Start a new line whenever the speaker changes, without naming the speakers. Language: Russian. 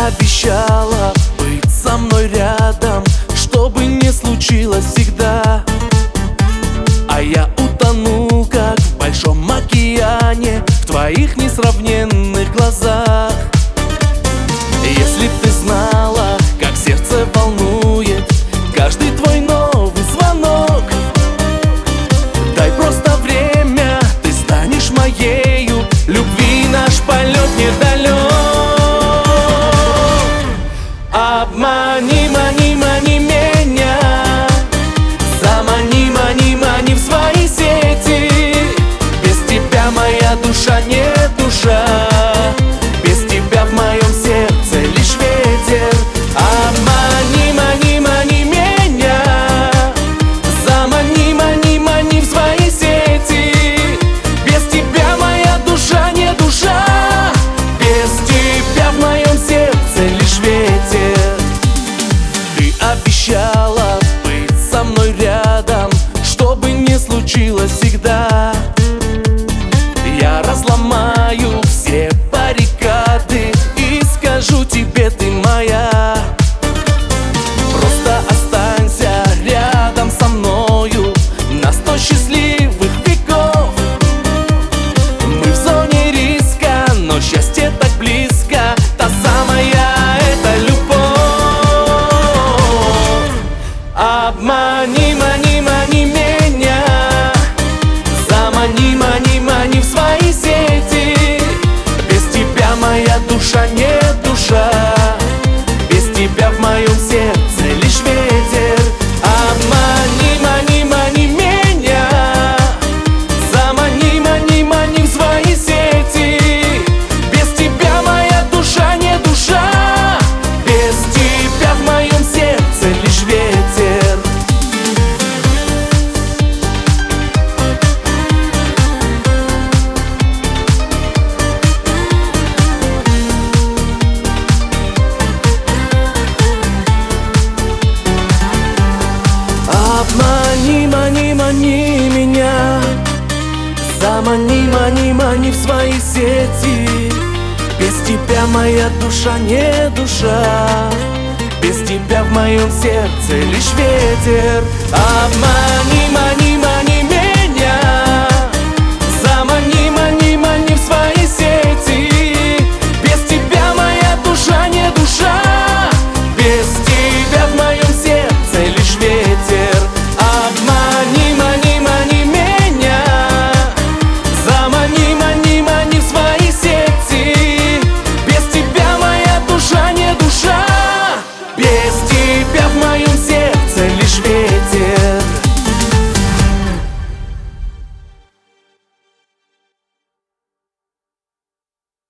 обещала быть со мной рядом, что бы ни случилось всегда. А я утонул, как в большом океане, в твоих несравненных глазах. Если б ты знала, как сердце волнует каждый твой новый звонок. Дай просто время, ты станешь моею, любви наш полет недалек. Обмани, мани, мани меня, замани, мани, мани в свои сети. Без тебя моя душа не душа, без тебя в моем сердце лишь ветер. Обмани, мани, мани меня, замани, мани, мани в свои сети. Без тебя моя душа не душа, без тебя в моем сердце лишь ветер. Ты обещала быть со мной рядом, что бы ни случилось всегда. Я разломаю все баррикады и скажу тебе: ты моя. Просто останься рядом со мною на 100 счастливых веков. Мы в зоне риска, но счастье так близко, та самая эта любовь. Обмани, мани, мани меня, замани, мани, мани в свои сети. Без тебя моя душа не душа, без тебя в моем сердце лишь ветер. Обмани, мани, мани меня, замани, мани, мани в свои сети. Без тебя моя душа не душа, без тебя в моем сердце лишь ветер. Обмани, мани, мани меня, замани, мани, мани в свои сети. Без тебя моя душа не душа, без тебя в моем сердце лишь ветер. Обмани, мани.